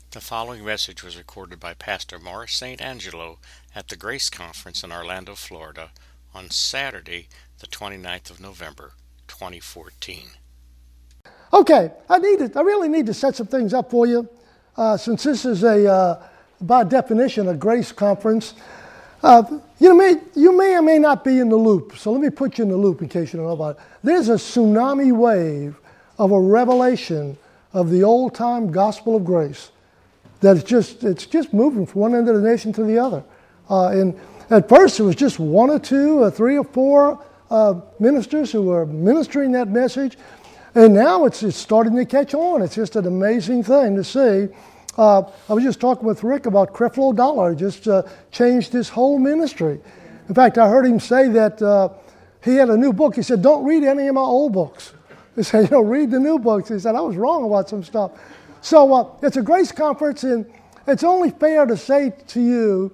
The following message was recorded by Pastor Morris St. Angelo at the Grace Conference in Orlando, Florida on Saturday, the 29th of November, 2014. Okay, I really need to set some things up for you, since this is by definition, a Grace Conference. You may or may not be in the loop, so let me put you in the loop in case you don't know about it. There's a tsunami wave of a revelation of the old-time gospel of grace that it's just moving from one end of the nation to the other. And at first it was just one or two or three or four ministers who were ministering that message, and now it's starting to catch on. It's just an amazing thing to see. I was just talking with Rick about Creflo Dollar, just changed his whole ministry. In fact, I heard him say that he had a new book. He said, "Don't read any of my old books." He said, read the new books. He said, I was wrong about some stuff. So it's a Grace Conference, and it's only fair to say to you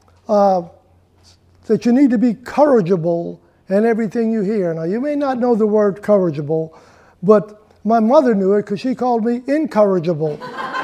that you need to be corrigible in everything you hear. Now, you may not know the word corrigible, but my mother knew it because she called me incorrigible.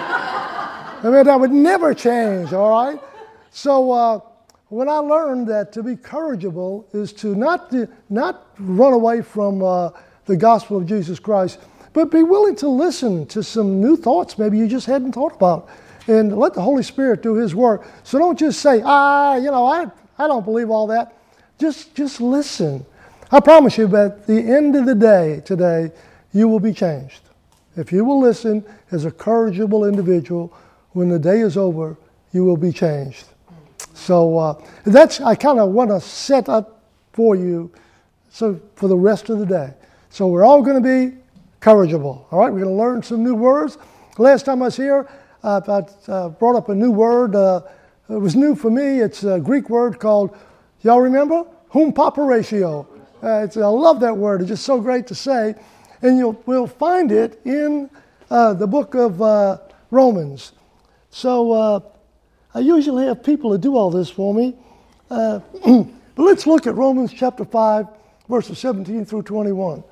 I mean, that would never change, all right? So when I learned that to be corrigible is to not run away from the gospel of Jesus Christ, but be willing to listen to some new thoughts maybe you just hadn't thought about, and let the Holy Spirit do His work. So don't just say, I don't believe all that. Just listen. I promise you, that at the end of the day today, you will be changed. If you will listen as a corrigible individual, when the day is over, you will be changed. So I kind of want to set up for you for the rest of the day. So we're all going to be corrigible. All right, we're going to learn some new words. Last time I was here, I brought up a new word. It was new for me. It's a Greek word called, y'all remember? Humpaparatio. I love that word. It's just so great to say. And we'll find it in the book of Romans. So I usually have people to do all this for me. But let's look at Romans chapter 5, verses 17 through 21.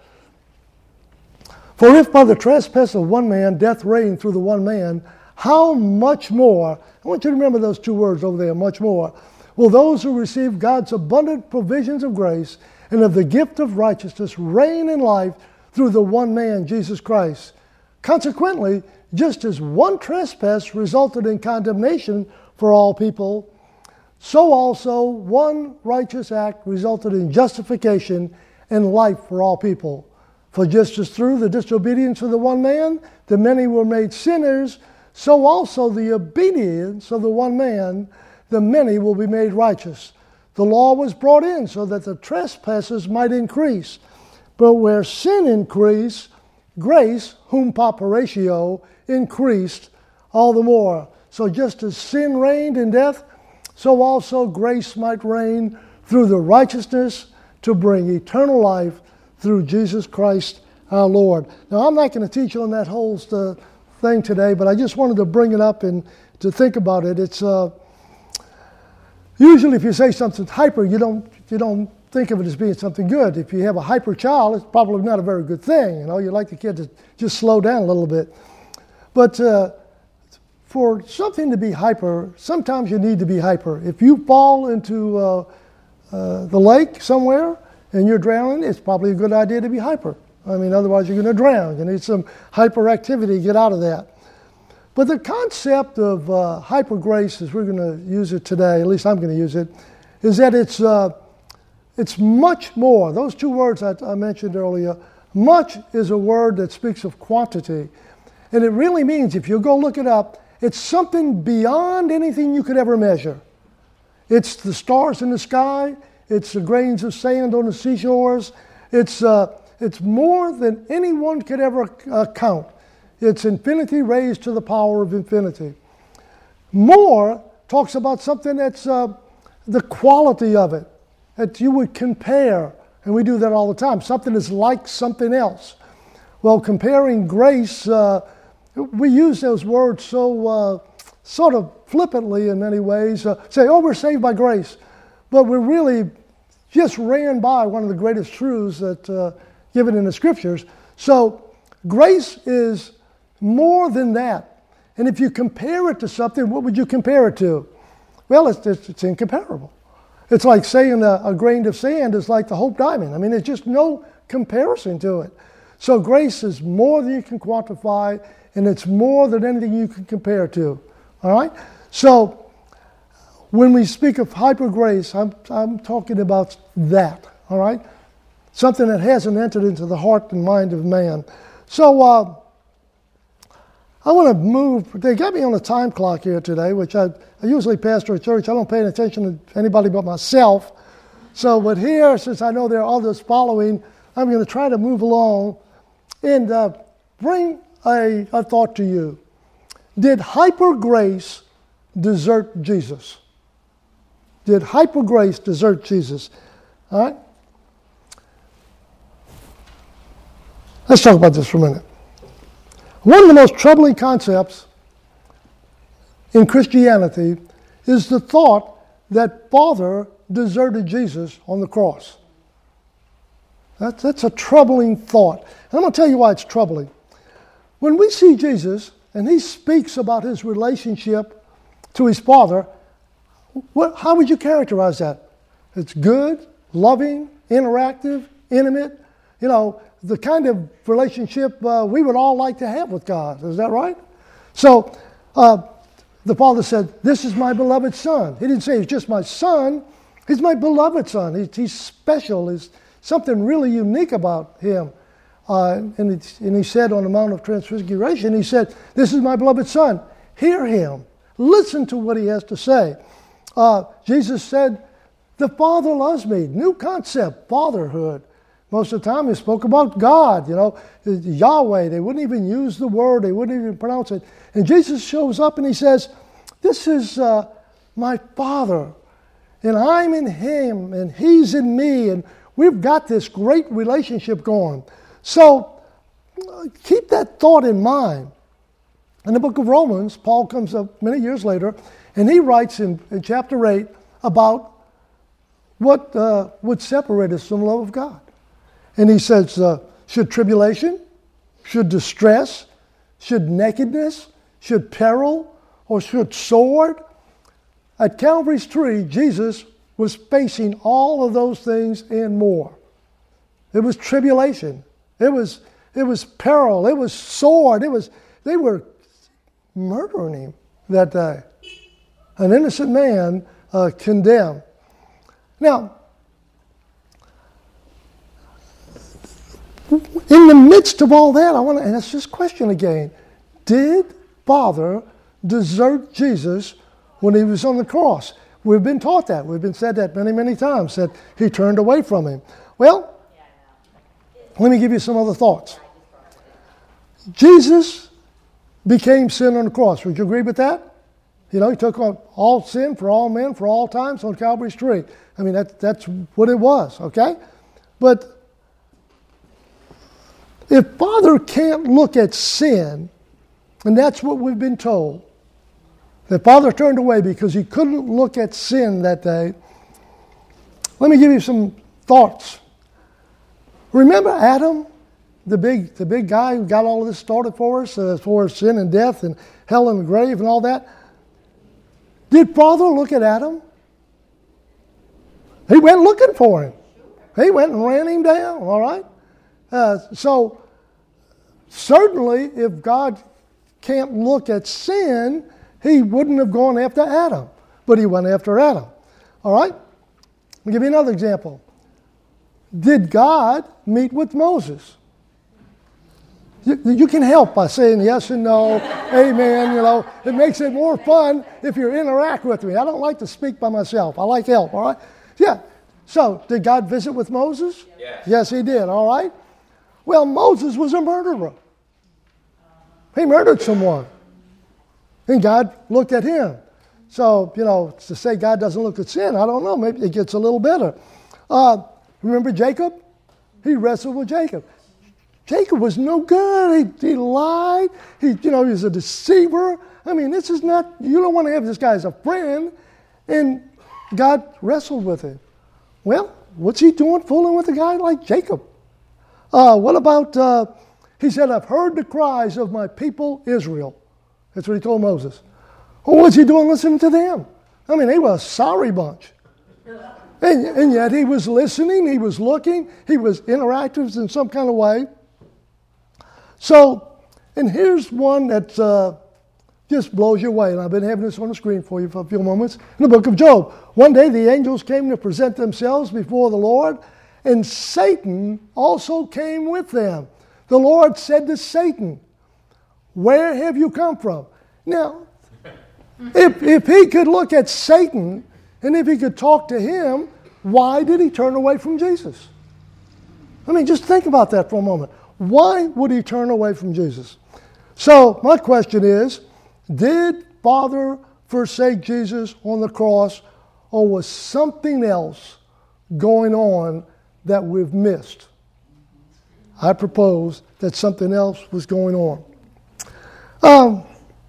For if by the trespass of one man death reigned through the one man, how much more, I want you to remember those two words over there, much more, will those who receive God's abundant provisions of grace and of the gift of righteousness reign in life through the one man, Jesus Christ. Consequently, just as one trespass resulted in condemnation for all people, so also one righteous act resulted in justification and life for all people. For just as through the disobedience of the one man, the many were made sinners, so also the obedience of the one man, the many will be made righteous. The law was brought in so that the trespasses might increase. But where sin increased, grace, humpaparatio, increased all the more. So just as sin reigned in death, so also grace might reign through the righteousness to bring eternal life through Jesus Christ our Lord. Now, I'm not going to teach on that whole thing today, but I just wanted to bring it up and to think about it. It's usually if you say something's hyper, you don't think of it as being something good. If you have a hyper child, it's probably not a very good thing. You like the kid to just slow down a little bit. But for something to be hyper, sometimes you need to be hyper. If you fall into the lake somewhere and you're drowning, it's probably a good idea to be hyper. Otherwise you're going to drown. You need some hyperactivity to get out of that. But the concept of hyper grace, as we're going to use it today, at least I'm going to use it, is that it's much more. Those two words I mentioned earlier, much is a word that speaks of quantity. And it really means, if you go look it up, it's something beyond anything you could ever measure. It's the stars in the sky. It's the grains of sand on the seashores. It's more than anyone could ever count. It's infinity raised to the power of infinity. More talks about something that's the quality of it, that you would compare, and we do that all the time. Something is like something else. Well, comparing grace, we use those words so sort of flippantly in many ways. Say, we're saved by grace. But we really just ran by one of the greatest truths that given in the Scriptures. So grace is more than that. And if you compare it to something, what would you compare it to? Well, it's incomparable. It's like saying a grain of sand is like the Hope Diamond. I mean, there's just no comparison to it. So grace is more than you can quantify, and it's more than anything you can compare to. All right? So when we speak of hyper grace, I'm talking about that. All right? Something that hasn't entered into the heart and mind of man. So I want to move. They got me on a time clock here today, which I usually pastor a church. I don't pay any attention to anybody but myself. So, but here, since I know there are others following, I'm going to try to move along and bring a thought to you. Did hyper grace desert Jesus? Did hyper grace desert Jesus? All right? Let's talk about this for a minute. One of the most troubling concepts in Christianity is the thought that Father deserted Jesus on the cross. That's a troubling thought. And I'm going to tell you why it's troubling. When we see Jesus and he speaks about his relationship to his Father, how would you characterize that? It's good, loving, interactive, intimate, the kind of relationship we would all like to have with God. Is that right? So the Father said, "This is my beloved Son." He didn't say he's just my son. He's my beloved Son. He's special. There's something really unique about him. And he said on the Mount of Transfiguration, he said, "This is my beloved Son. Hear him. Listen to what he has to say." Jesus said, "The Father loves me." New concept, fatherhood. Most of the time he spoke about God, Yahweh. They wouldn't even use the word. They wouldn't even pronounce it. And Jesus shows up and he says, "This is my Father, and I'm in him, and he's in me, and we've got this great relationship going." So keep that thought in mind. In the book of Romans, Paul comes up many years later, and he writes in chapter 8 about what would separate us from the love of God. And he says, should tribulation, should distress, should nakedness, should peril, or should sword? At Calvary's tree, Jesus was facing all of those things and more. It was tribulation. It was peril. It was sword. They were murdering him that day. An innocent man condemned. Now, in the midst of all that, I want to ask this question again. Did Father desert Jesus when he was on the cross? We've been taught that. We've been said that many, many times, that he turned away from him. Well, let me give you some other thoughts. Jesus became sin on the cross. Would you agree with that? He took on all sin for all men, for all times on Calvary's tree. I mean, that's what it was, okay? But if Father can't look at sin, and that's what we've been told, that Father turned away because he couldn't look at sin that day, let me give you some thoughts. Remember Adam, the big guy who got all of this started for us, as far as sin and death and hell and the grave and all that? Did Father look at Adam? He went looking for him. He went and ran him down, all right? So certainly if God can't look at sin, he wouldn't have gone after Adam. But he went after Adam. All right? I'll give you another example. Did God meet with Moses? You can help by saying yes and no, amen, It makes it more fun if you interact with me. I don't like to speak by myself. I like help, all right? Yeah. So, did God visit with Moses? Yes. Yes, he did, all right? Well, Moses was a murderer. He murdered someone. And God looked at him. So, to say God doesn't look at sin, I don't know. Maybe it gets a little better. Remember Jacob? He wrestled with Jacob. Jacob was no good. He lied. He was a deceiver. I mean, this is not, you don't want to have this guy as a friend. And God wrestled with him. Well, what's he doing fooling with a guy like Jacob? What about, he said, "I've heard the cries of my people Israel." That's what he told Moses. Well, what's he doing listening to them? I mean, they were a sorry bunch. And yet he was listening, he was looking, he was interactive in some kind of way. So, and here's one that just blows you away. And I've been having this on the screen for you for a few moments. In the book of Job, one day the angels came to present themselves before the Lord, and Satan also came with them. The Lord said to Satan, "Where have you come from?" Now, if he could look at Satan, and if he could talk to him, why did he turn away from Jesus? I mean, just think about that for a moment. Why would he turn away from Jesus? So, my question is, did Father forsake Jesus on the cross, or was something else going on that we've missed? I propose that something else was going on.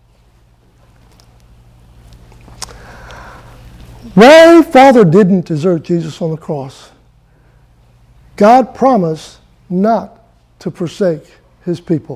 Why Father didn't desert Jesus on the cross? God promised not to forsake his people.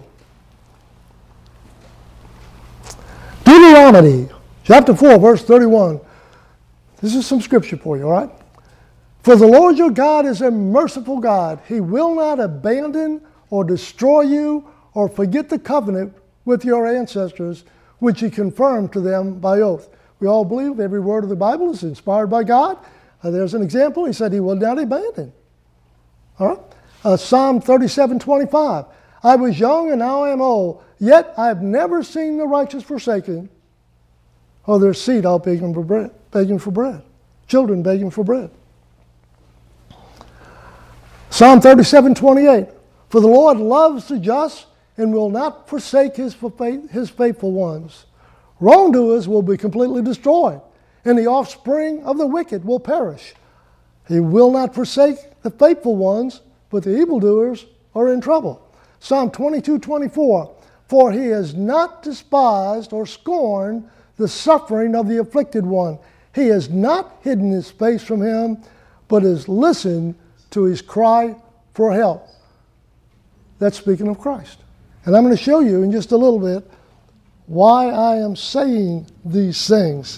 Deuteronomy chapter 4, verse 31. This is some scripture for you, all right? For the Lord your God is a merciful God. He will not abandon or destroy you or forget the covenant with your ancestors, which he confirmed to them by oath. We all believe every word of the Bible is inspired by God. There's an example. He said he will not abandon. All right? Psalm 37:25. I was young and now I am old, yet I have never seen the righteous forsaken, or their seed out begging for bread. Children begging for bread. Psalm 37:28. For the Lord loves the just and will not forsake his faithful ones. Wrongdoers will be completely destroyed, and the offspring of the wicked will perish. He will not forsake the faithful ones, but the evildoers are in trouble. Psalm 22:24. For he has not despised or scorned the suffering of the afflicted one. He has not hidden his face from him, but has listened to his cry for help. That's speaking of Christ. And I'm going to show you in just a little bit why I am saying these things.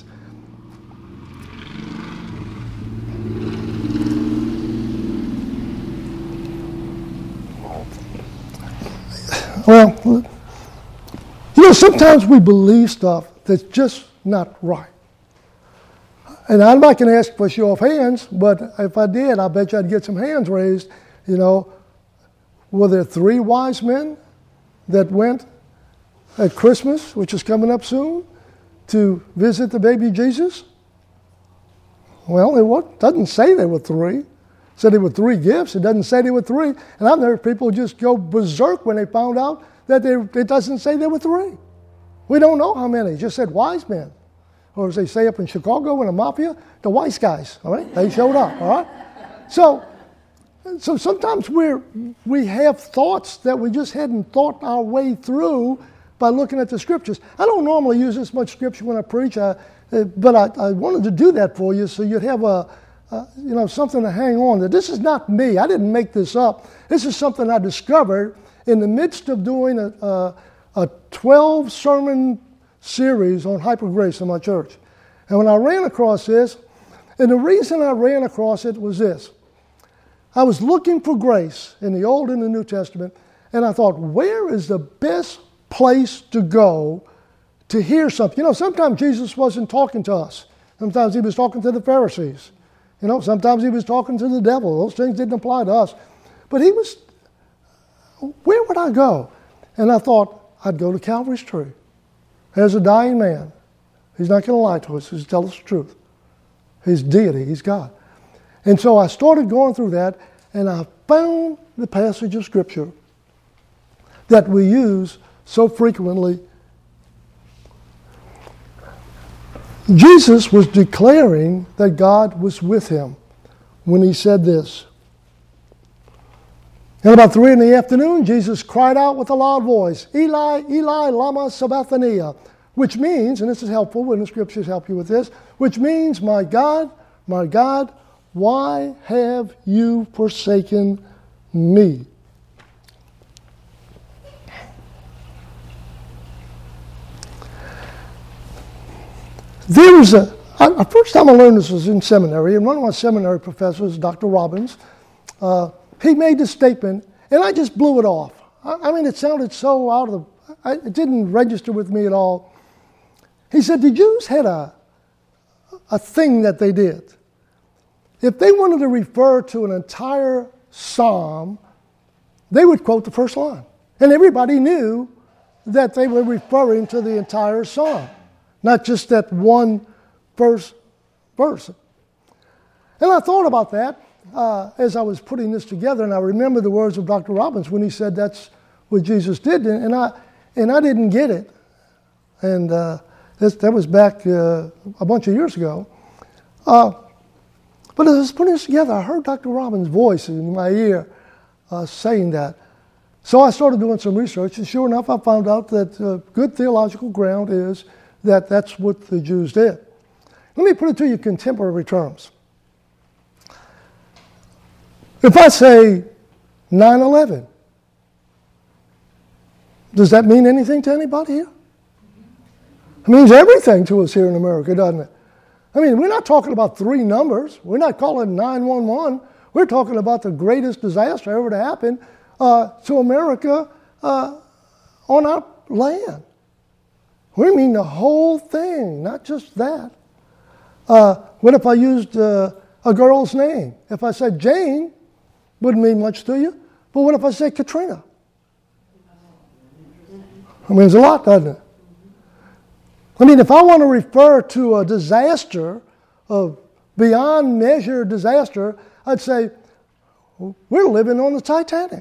Well, sometimes we believe stuff that's just not right. And I'm not going to ask for a show of hands, but if I did, I bet you I'd get some hands raised. Were there 3 wise men that went at Christmas, which is coming up soon, to visit the baby Jesus? Well, it doesn't say there were 3. It said there were 3 gifts. It doesn't say there were 3. And I've heard people just go berserk when they found out that it doesn't say there were 3. We don't know how many. It just said wise men. Or as they say up in Chicago in the mafia, the wise guys, all right? They showed up, all right? So sometimes we have thoughts that we just hadn't thought our way through by looking at the scriptures. I don't normally use this much scripture when I preach, but I wanted to do that for you so you'd have something to hang on to. This is not me. I didn't make this up. This is something I discovered in the midst of doing a 12-sermon series on hyper grace in my church. And when I ran across this, and the reason I ran across it was this. I was looking for grace in the Old and the New Testament, and I thought, where is the best place to go to hear something? Sometimes Jesus wasn't talking to us. Sometimes he was talking to the Pharisees. Sometimes he was talking to the devil. Those things didn't apply to us. But where would I go? And I thought, I'd go to Calvary's tree. There's a dying man. He's not going to lie to us. He's tell us the truth. He's deity. He's God. And so I started going through that, and I found the passage of Scripture that we use so frequently. Jesus was declaring that God was with him when he said this. And about 3 p.m, Jesus cried out with a loud voice, Eli, Eli, lama sabachthani, which means, and this is helpful when the scriptures help you with this, which means, my God, why have you forsaken me? There was first time I learned this was in seminary, and one of my seminary professors, Dr. Robbins, he made this statement, and I just blew it off. I mean, it sounded so out of it didn't register with me at all. He said the Jews had a thing that they did. If they wanted to refer to an entire psalm, they would quote the first line. And everybody knew that they were referring to the entire psalm, not just that one first verse. And I thought about that as I was putting this together, and I remember the words of Dr. Robbins when he said that's what Jesus did, and I didn't get it. And that was back a bunch of years ago. But as I was putting this together, I heard Dr. Robbins' voice in my ear saying that. So I started doing some research, and sure enough, I found out that good theological ground is that that's what the Jews did. Let me put it to you in contemporary terms. If I say 9/11, does that mean anything to anybody here? It means everything to us here in America, doesn't it? I mean, we're not talking about three numbers. We're not calling 911. We're talking about the greatest disaster ever to happen to America on our land. We mean the whole thing, not just that. What if I used a girl's name? If I said Jane, wouldn't mean much to you. But what if I said Katrina? It means a lot, doesn't it? I mean, if I want to refer to a disaster, a beyond measure disaster, I'd say, we're living on the Titanic.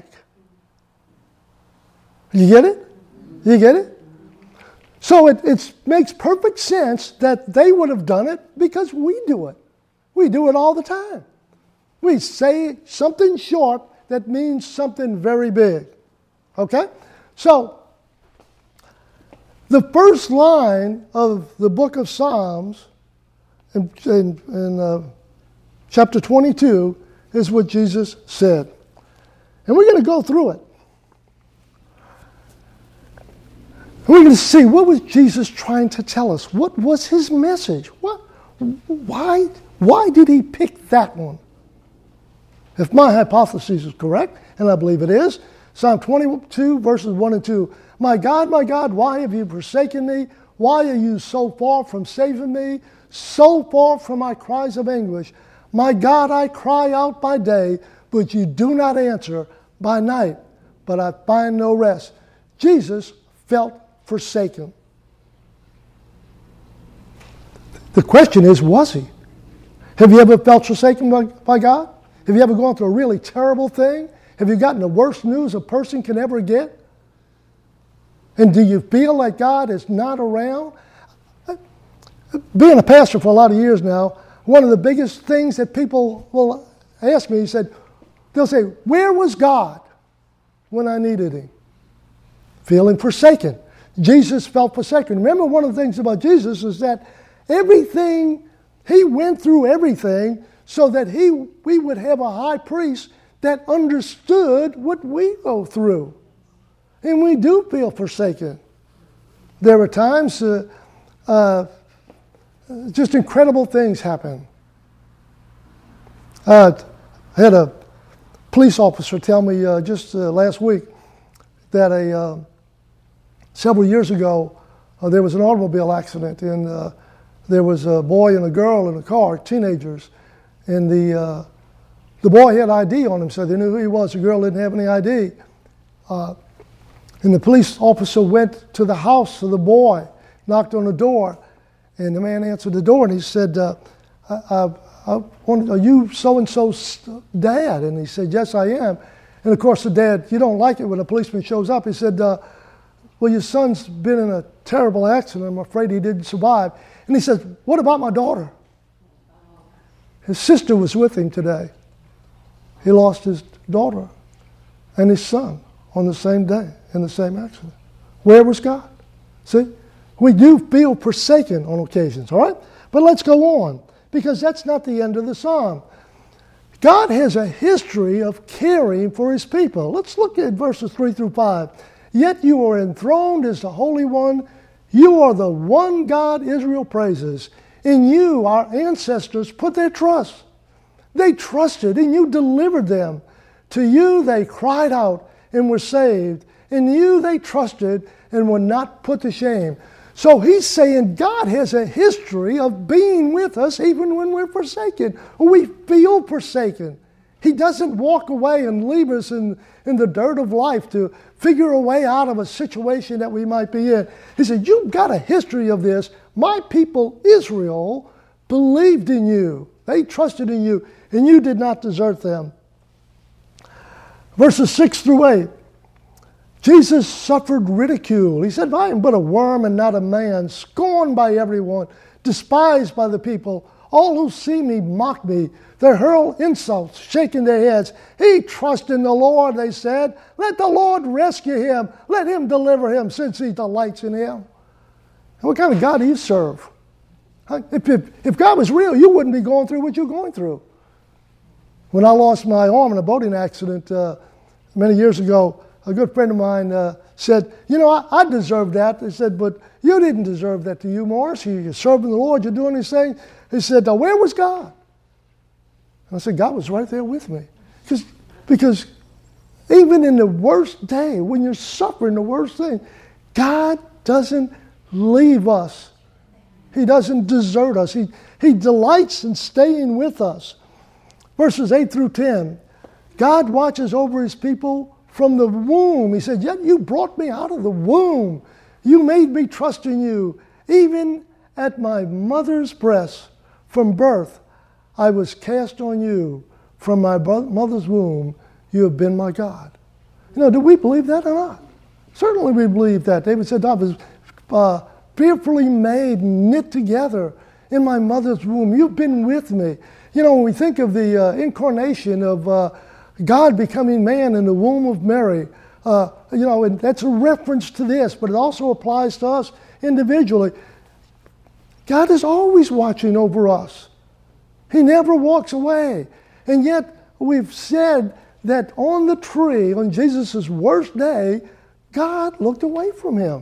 You get it? You get it? So it makes perfect sense that they would have done it because we do it. We do it all the time. We say something short that means something very big. Okay? So, the first line of the book of Psalms in chapter 22 is what Jesus said. And we're going to go through it. We're going to see what was Jesus trying to tell us. What was his message? Why did he pick that one? If my hypothesis is correct, and I believe it is, Psalm 22 verses 1 and 2, my God, why have you forsaken me? Why are you so far from saving me? So far from my cries of anguish. My God, I cry out by day, but you do not answer. By night, but I find no rest. Jesus felt forsaken. The question is, was he? Have you ever felt forsaken by God? Have you ever gone through a really terrible thing? Have you gotten the worst news a person can ever get? And do you feel like God is not around? Being a pastor for a lot of years now, one of the biggest things that people will ask me, they'll say, where was God when I needed him? Feeling forsaken. Jesus felt forsaken. Remember, one of the things about Jesus is that he went through everything so that we would have a high priest that understood what we go through. And we do feel forsaken. There are times just incredible things happen. I had a police officer tell me just last week that several years ago there was an automobile accident, and there was a boy and a girl in a car, teenagers, and the boy had ID on him, so they knew who he was. The girl didn't have any ID. And the police officer went to the house of the boy, knocked on the door, and the man answered the door, and he said, are you so-and-so's dad? And he said, yes, I am. And of course, the dad, you don't like it when a policeman shows up. He said, well, your son's been in a terrible accident. I'm afraid he didn't survive. And he says, what about my daughter? His sister was with him today. He lost his daughter and his son on the same day in the same accident. Where was God? See? We do feel forsaken on occasions, all right? But let's go on, because that's not the end of the psalm. God has a history of caring for his people. Let's look at verses 3 through 5. Yet you are enthroned as the Holy One. You are the one God Israel praises. In you, our ancestors put their trust. They trusted, and you delivered them. To you they cried out and were saved. In you they trusted and were not put to shame. So he's saying God has a history of being with us even when we're forsaken, or we feel forsaken. He doesn't walk away and leave us in the dirt of life to figure a way out of a situation that we might be in. He said, you've got a history of this. My people, Israel, believed in you. They trusted in you, and you did not desert them. Verses 6 through 8. Jesus suffered ridicule. He said, I am but a worm and not a man, scorned by everyone, despised by the people. All who see me mock me. They hurl insults, shaking their heads. He trusts in the Lord, they said. Let the Lord rescue him. Let him deliver him, since he delights in him. And what kind of God do you serve? If God was real, you wouldn't be going through what you're going through. When I lost my arm in a boating accident many years ago, a good friend of mine said, I deserve that. They said, but you didn't deserve that to you, Morris. You're serving the Lord. You're doing these things. He said, now where was God? And I said, God was right there with me. Because even in the worst day, when you're suffering the worst thing, God doesn't leave us. He doesn't desert us. He delights in staying with us. Verses 8 through 10, God watches over his people from the womb. He said, yet you brought me out of the womb. You made me trust in you. Even at my mother's breast, from birth, I was cast on you. From my mother's womb, you have been my God. Do we believe that or not? Certainly we believe that. David said, I was fearfully made, knit together in my mother's womb. You've been with me. When we think of the incarnation of God becoming man in the womb of Mary, and that's a reference to this, but it also applies to us individually. God is always watching over us. He never walks away. And yet we've said that on the tree, on Jesus' worst day, God looked away from him.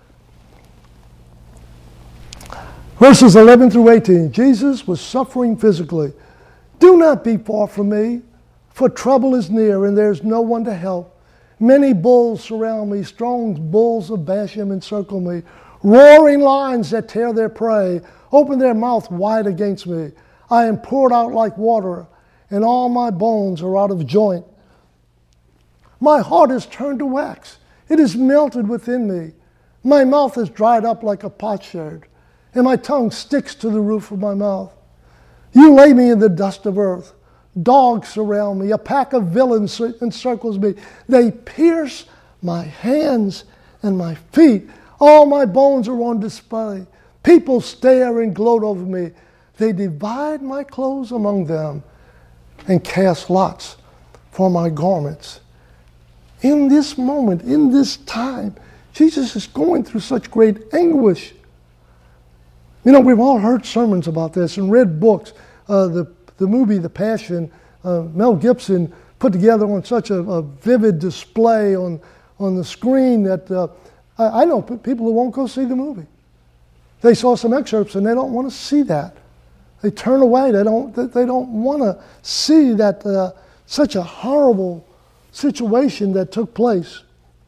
Verses 11 through 18, Jesus was suffering physically. Do not be far from me, for trouble is near and there's no one to help. Many bulls surround me, strong bulls of Bashan encircle me. Roaring lions that tear their prey, open their mouth wide against me. I am poured out like water, and all my bones are out of joint. My heart is turned to wax. It is melted within me. My mouth is dried up like a potsherd, and my tongue sticks to the roof of my mouth. You lay me in the dust of earth. Dogs surround me. A pack of villains encircles me. They pierce my hands and my feet. All my bones are on display. People stare and gloat over me. They divide my clothes among them and cast lots for my garments. In this moment, in this time, Jesus is going through such great anguish. We've all heard sermons about this and read books. The movie, The Passion, Mel Gibson put together on such a vivid display on the screen that I know people who won't go see the movie. They saw some excerpts and they don't want to see that. They turn away. They don't want to see that such a horrible situation that took place.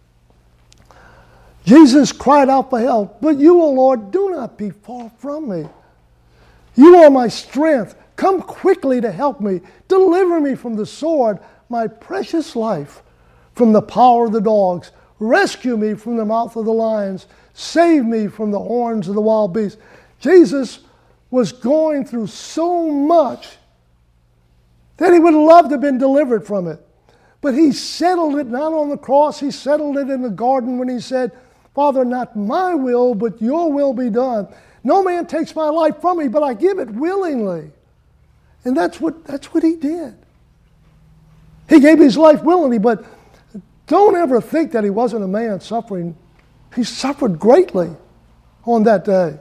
Jesus cried out for help, but you, O Lord, do not be far from me. You are my strength. Come quickly to help me. Deliver me from the sword, my precious life, from the power of the dogs. Rescue me from the mouth of the lions. Save me from the horns of the wild beasts. Jesus was going through so much that he would have loved to have been delivered from it. But he settled it not on the cross. He settled it in the garden when he said, Father, not my will, but your will be done. No man takes my life from me, but I give it willingly. And that's what he did. He gave his life willingly, but don't ever think that he wasn't a man suffering. He suffered greatly on that day.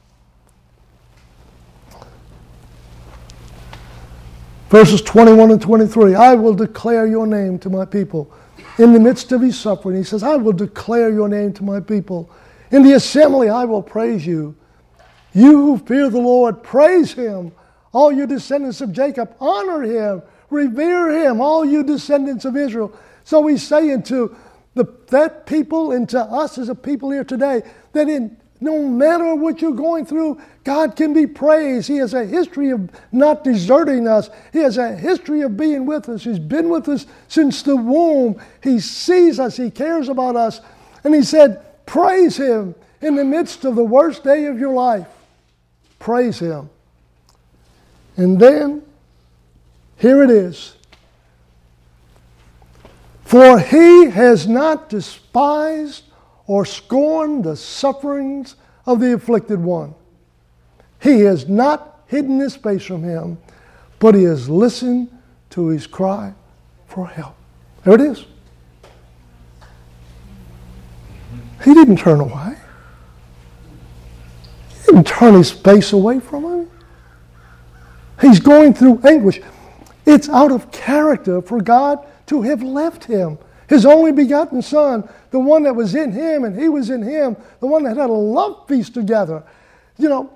Verses 21 and 23, I will declare your name to my people. In the midst of his suffering, he says, I will declare your name to my people. In the assembly I will praise you. You who fear the Lord, praise him. All you descendants of Jacob, honor him. Revere him, all you descendants of Israel. So he's saying to that people and to us as a people here today, that no matter what you're going through, God can be praised. He has a history of not deserting us. He has a history of being with us. He's been with us since the womb. He sees us. He cares about us. And he said, praise him in the midst of the worst day of your life. Praise him. And then, here it is. For he has not despised or scorned the sufferings of the afflicted one. He has not hidden his face from him, but he has listened to his cry for help. There it is. He didn't turn away. He didn't turn his face away from him. He's going through anguish. It's out of character for God to have left him. His only begotten Son, the one that was in him and he was in him, the one that had a love feast together. You know,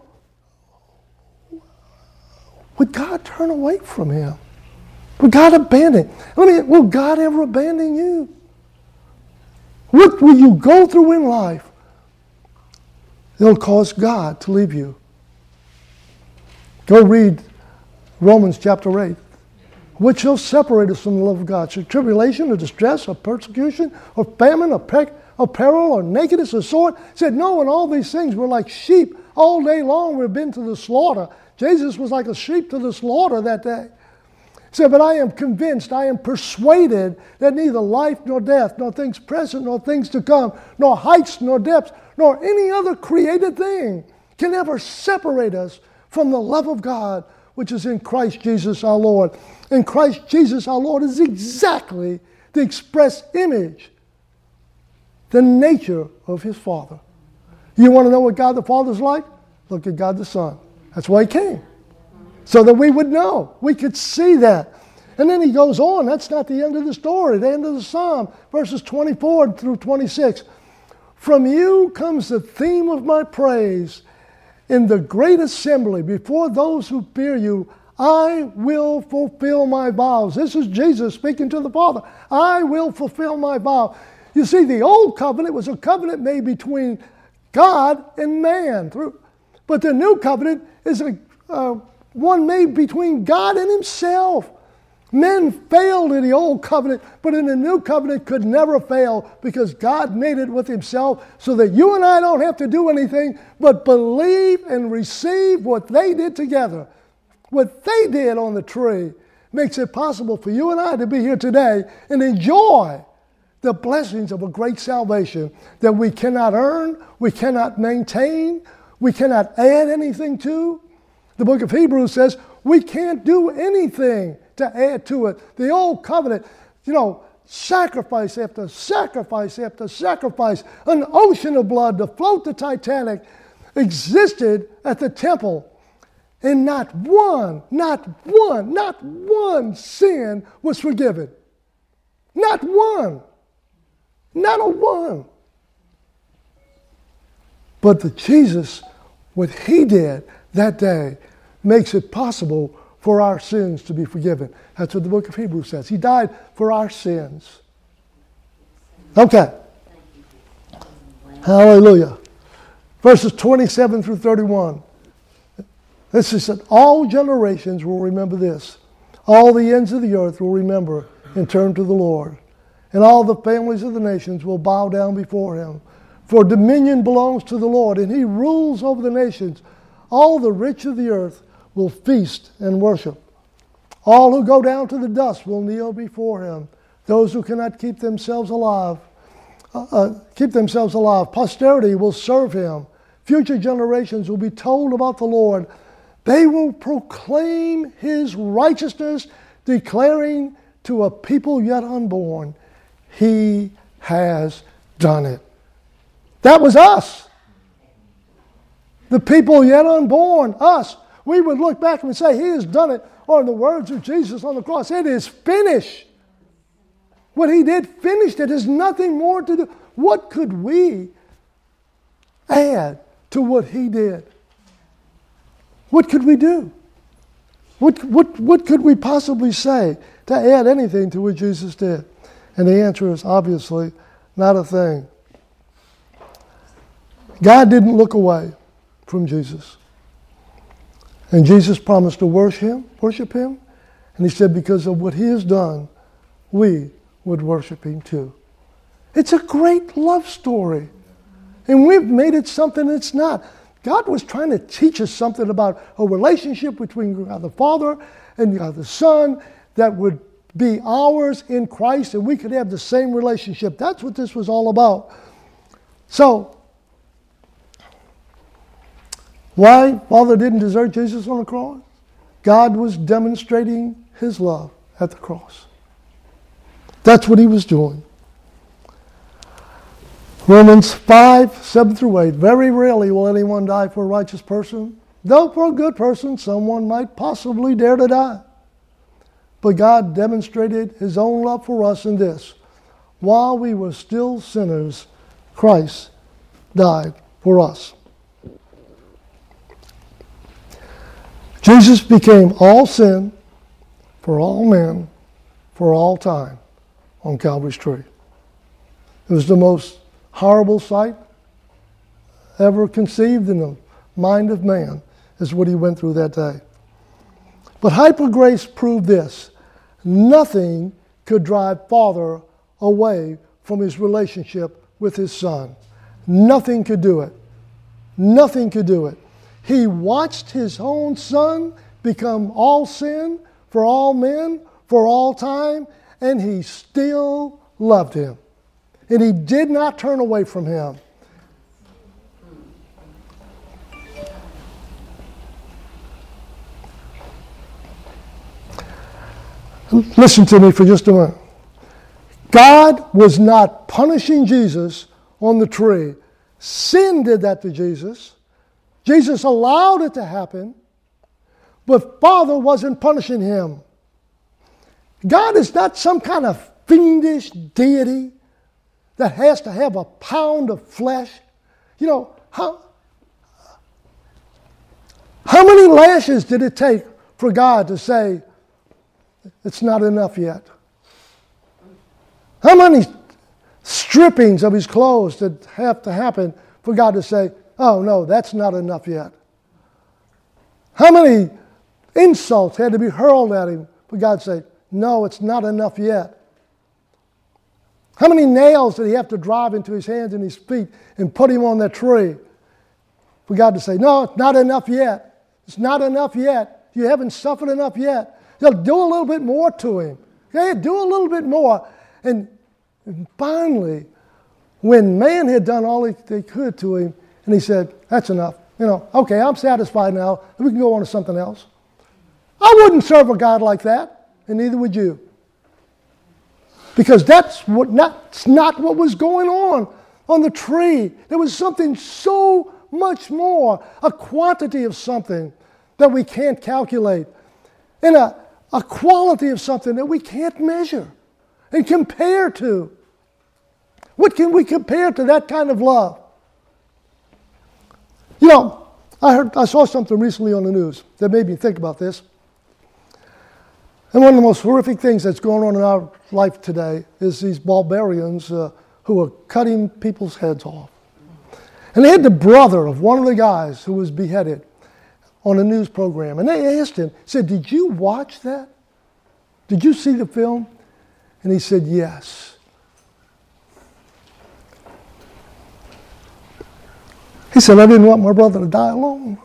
would God turn away from him? Would God abandon? Will God ever abandon you? What will you go through in life? It'll cause God to leave you. Go read Romans chapter 8. What shall separate us from the love of God? Shall tribulation or distress or persecution or famine or peril or nakedness or sword? He said, no, in all these things we're like sheep. All day long we've been to the slaughter. Jesus was like a sheep to the slaughter that day. He said, but I am convinced, I am persuaded that neither life nor death, nor things present nor things to come, nor heights nor depths, nor any other created thing can ever separate us from the love of God, which is in Christ Jesus our Lord. And Christ Jesus our Lord is exactly the express image, the nature of his Father. You want to know what God the Father is like? Look at God the Son. That's why he came. So that we would know. We could see that. And then he goes on. That's not the end of the story. The end of the psalm, verses 24 through 26. From you comes the theme of my praise. In the great assembly, before those who fear you, I will fulfill my vows. This is Jesus speaking to the Father. I will fulfill my vow. You see, the old covenant was a covenant made between God and man. But the new covenant is one made between God and himself. Men failed in the old covenant, but in the new covenant could never fail because God made it with himself so that you and I don't have to do anything but believe and receive what they did together. What they did on the tree makes it possible for you and I to be here today and enjoy the blessings of a great salvation that we cannot earn, we cannot maintain, we cannot add anything to. The book of Hebrews says we can't do anything to add to it. The old covenant, sacrifice after sacrifice after sacrifice, an ocean of blood to float the Titanic existed at the temple. And not one sin was forgiven. Not one. Not a one. But Jesus, what he did that day, makes it possible for our sins to be forgiven. That's what the book of Hebrews says. He died for our sins. Okay. Hallelujah. Verses 27 through 31. This is that all generations will remember this. All the ends of the earth will remember and turn to the Lord. And all the families of the nations will bow down before him. For dominion belongs to the Lord, and he rules over the nations. All the rich of the earth will feast and worship. All who go down to the dust will kneel before him. Those who cannot keep themselves alive. Posterity will serve him. Future generations will be told about the Lord. They will proclaim his righteousness, declaring to a people yet unborn, he has done it. That was us. The people yet unborn, us. We would look back and say, he has done it. Or in the words of Jesus on the cross, it is finished. What he did finished it. There's nothing more to do. What could we add to what he did? What could we do? What could we possibly say to add anything to what Jesus did? And the answer is obviously not a thing. God didn't look away from Jesus. And Jesus promised to worship him. And he said because of what he has done, we would worship him too. It's a great love story. And we've made it something it's not. God was trying to teach us something about a relationship between God the Father and God the Son that would be ours in Christ, and we could have the same relationship. That's what this was all about. So, why Father didn't desert Jesus on the cross? God was demonstrating his love at the cross. That's what he was doing. Romans 5:7-8. Very rarely will anyone die for a righteous person, though for a good person someone might possibly dare to die. But God demonstrated his own love for us in this: while we were still sinners, Christ died for us. Jesus became all sin for all men for all time on Calvary's tree. It was the most horrible sight ever conceived in the mind of man, is what he went through that day. But hyper grace proved this: nothing could drive Father away from his relationship with his Son. Nothing could do it. Nothing could do it. He watched his own Son become all sin for all men for all time, and he still loved him. And he did not turn away from him. Listen to me for just a minute. God was not punishing Jesus on the tree. Sin did that to Jesus. Jesus allowed it to happen, but Father wasn't punishing him. God is not some kind of fiendish deity that has to have a pound of flesh. You know, how many lashes did it take for God to say, it's not enough yet? How many strippings of his clothes did have to happen for God to say, oh no, that's not enough yet? How many insults had to be hurled at him for God to say, no, it's not enough yet? How many nails did he have to drive into his hands and his feet and put him on that tree for God to say, no, it's not enough yet. It's not enough yet. You haven't suffered enough yet. You'll do a little bit more to him. Okay, do a little bit more. And finally, when man had done all they could to him, and he said, that's enough. You know, okay, I'm satisfied now. We can go on to something else. I wouldn't serve a God like that, and neither would you. Because that's not what was going on the tree. There was something so much more, a quantity of something that we can't calculate, and a quality of something that we can't measure and compare to. What can we compare to that kind of love? You know, I saw something recently on the news that made me think about this. And one of the most horrific things that's going on in our life today is these barbarians who are cutting people's heads off. And they had the brother of one of the guys who was beheaded on a news program. And they asked him, said, did you watch that? Did you see the film? And he said, yes. He said, I didn't want my brother to die alone.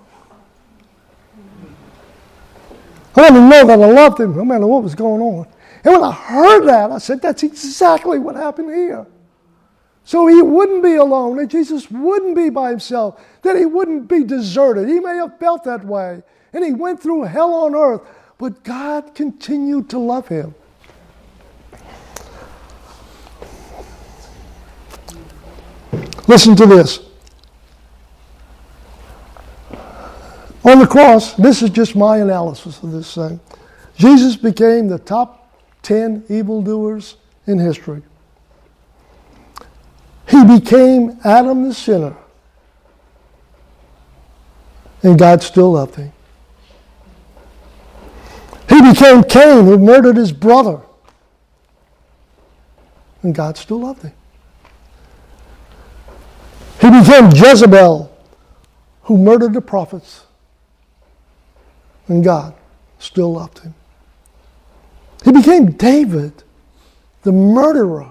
I wanted to know that I loved him no matter what was going on. And when I heard that, I said, that's exactly what happened here. So he wouldn't be alone, that Jesus wouldn't be by himself, that he wouldn't be deserted. He may have felt that way. And he went through hell on earth, but God continued to love him. Listen to this. On the cross, this is just my analysis of this thing. Jesus became the top 10 evildoers in history. He became Adam the sinner and God still loved him. He became Cain, who murdered his brother, and God still loved him. He became Jezebel, who murdered the prophets, and God still loved him. He became David, the murderer,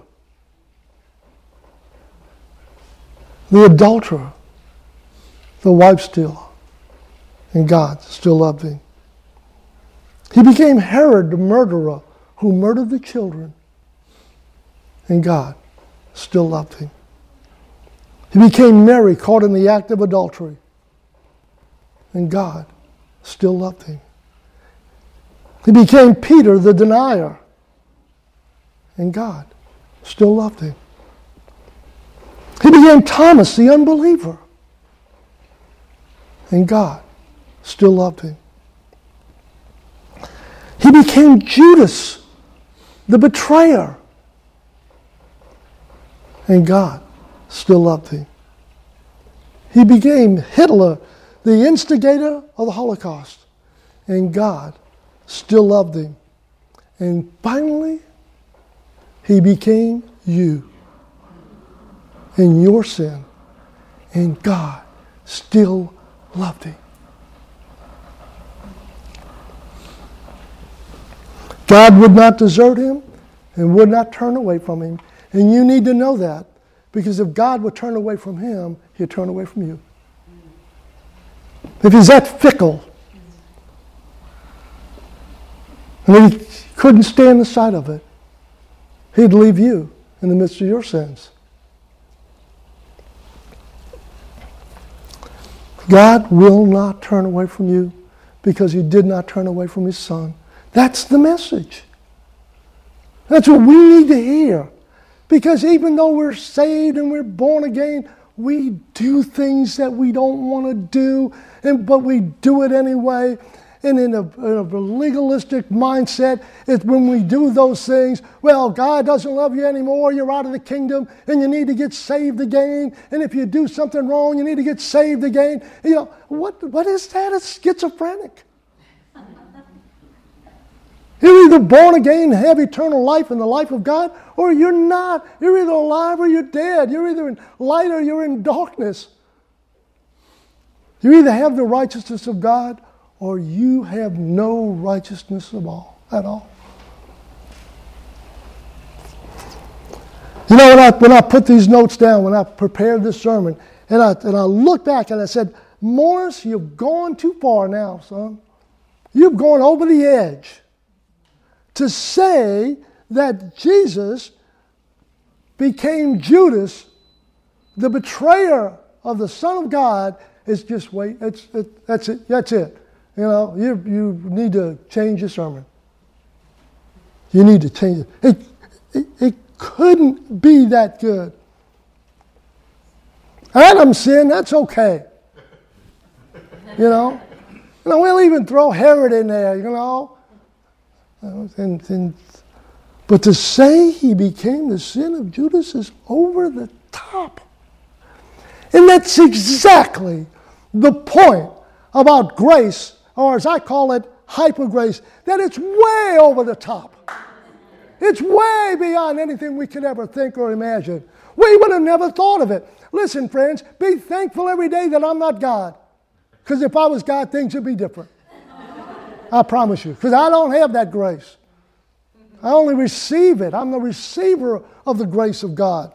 the adulterer, the wife stealer, and God still loved him. He became Herod, the murderer, who murdered the children, and God still loved him. He became Mary, caught in the act of adultery, and God still loved him. He became Peter, the denier, and God still loved him. He became Thomas, the unbeliever, and God still loved him. He became Judas, the betrayer, and God still loved him. He became Hitler, the instigator of the Holocaust, and God still loved him. And finally, he became you in your sin, and God still loved him. God would not desert him and would not turn away from him. And you need to know that, because if God would turn away from him, he'd turn away from you. If he's that fickle, and he couldn't stand the sight of it, he'd leave you in the midst of your sins. God will not turn away from you because he did not turn away from his Son. That's the message. That's what we need to hear. Because even though we're saved and we're born again, we do things that we don't want to do, but we do it anyway. And in a legalistic mindset, it's when we do those things, well, God doesn't love you anymore, you're out of the kingdom, and you need to get saved again. And if you do something wrong, you need to get saved again. You know, what is that? It's schizophrenic. You're either born again and have eternal life in the life of God, or you're not. You're either alive or you're dead. You're either in light or you're in darkness. You either have the righteousness of God or you have no righteousness at all. You know, when I put these notes down, when I prepared this sermon, and I looked back and I said, Morris, you've gone too far now, son. You've gone over the edge. To say that Jesus became Judas, the betrayer of the Son of God, is just wait. That's it. That's it. You know, you need to change your sermon. You need to change it. It couldn't be that good. Adam sinned. That's okay. You know, we'll even throw Herod in there. You know. But to say he became the sin of Judas is over the top. And that's exactly the point about grace, or as I call it, hyper grace, that it's way over the top. It's way beyond anything we could ever think or imagine. We would have never thought of it. Listen, friends, be thankful every day that I'm not God. Because if I was God, things would be different. I promise you, because I don't have that grace. I only receive it. I'm the receiver of the grace of God.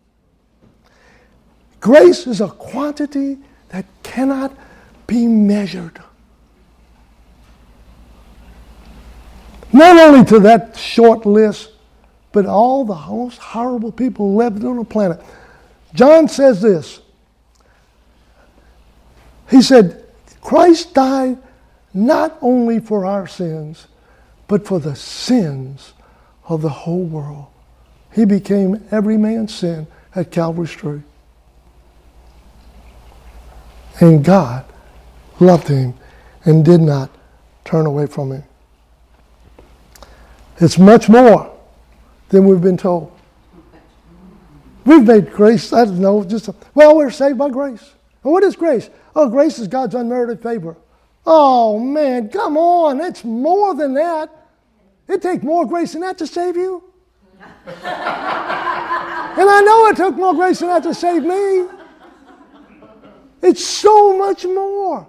Grace is a quantity that cannot be measured. Not only to that short list, but all the most horrible people lived on the planet. John says this. He said, Christ died not only for our sins, but for the sins of the whole world. He became every man's sin at Calvary's tree. And God loved him and did not turn away from him. It's much more than we've been told. We've made grace, I don't know, we're saved by grace. And what is grace? Oh, grace is God's unmerited favor. Oh, man, come on. It's more than that. It takes more grace than that to save you. And I know it took more grace than that to save me. It's so much more.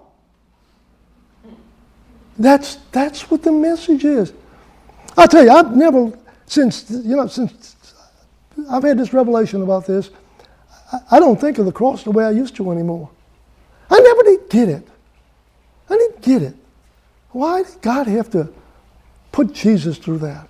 That's what the message is. I'll tell you, I've never, since I've had this revelation about this, I don't think of the cross the way I used to anymore. I never did get it. I didn't get it. Why did God have to put Jesus through that?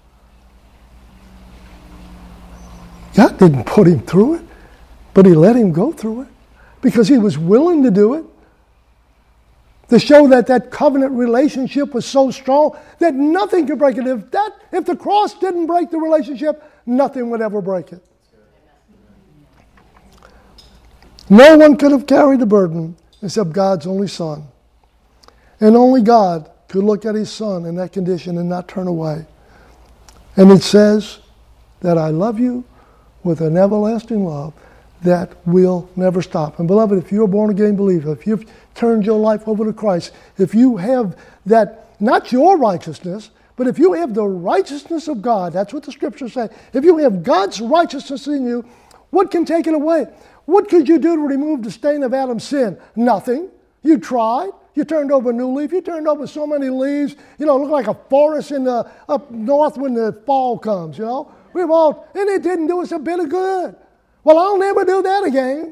God didn't put him through it, but he let him go through it because he was willing to do it, to show that that covenant relationship was so strong that nothing could break it. If the cross didn't break the relationship, nothing would ever break it. No one could have carried the burden except God's only Son. And only God could look at his Son in that condition and not turn away. And it says that I love you with an everlasting love that will never stop. And beloved, if you're a born-again believer, if you've turned your life over to Christ, if you have that, not your righteousness, but if you have the righteousness of God, that's what the Scriptures say. If you have God's righteousness in you, what can take it away? What could you do to remove the stain of Adam's sin? Nothing. You tried. You turned over a new leaf. You turned over so many leaves. Look like a forest up north when the fall comes, We've all, and it didn't do us a bit of good. Well, I'll never do that again.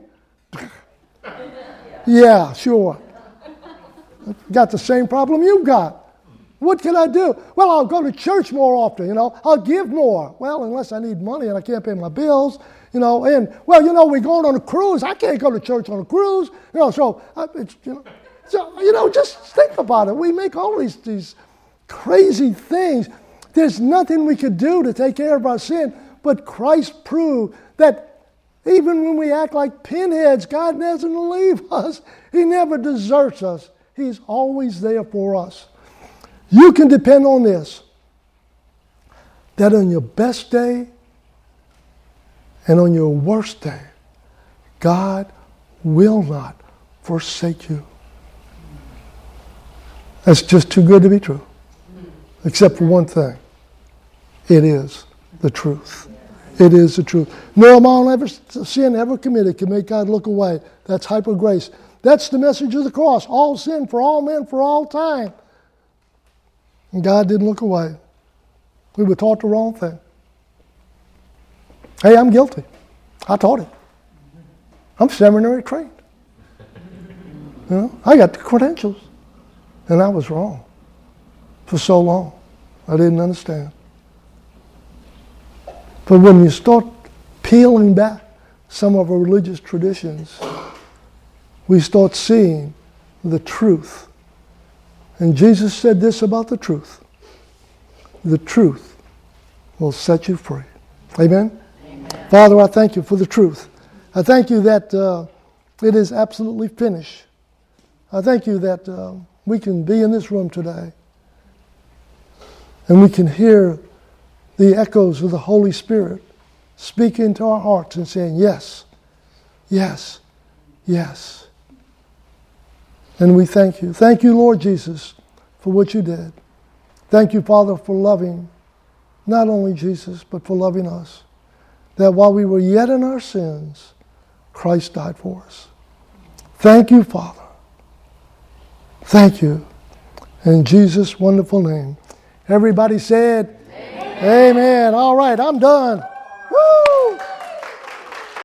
Yeah, sure. Got the same problem you've got. What can I do? Well, I'll go to church more often, I'll give more. Well, unless I need money and I can't pay my bills, and, we're going on a cruise. I can't go to church on a cruise, just think about it. We make all these crazy things. There's nothing we could do to take care of our sin, but Christ proved that even when we act like pinheads, God doesn't leave us. He never deserts us. He's always there for us. You can depend on this, that on your best day and on your worst day, God will not forsake you. That's just too good to be true. Except for one thing. It is the truth. It is the truth. No amount of sin ever committed can make God look away. That's hyper grace. That's the message of the cross. All sin for all men for all time. And God didn't look away. We were taught the wrong thing. Hey, I'm guilty. I taught it. I'm seminary trained. I got the credentials. And I was wrong for so long. I didn't understand. But when you start peeling back some of our religious traditions, we start seeing the truth. And Jesus said this about the truth. The truth will set you free. Amen? Amen. Father, I thank you for the truth. I thank you that it is absolutely finished. I thank you that we can be in this room today and we can hear the echoes of the Holy Spirit speaking to our hearts and saying, yes, yes, yes. And we thank you. Thank you, Lord Jesus, for what you did. Thank you, Father, for loving not only Jesus, but for loving us. That while we were yet in our sins, Christ died for us. Thank you, Father. Thank you. In Jesus' wonderful name. Everybody said, Amen. Amen. All right, I'm done. Woo!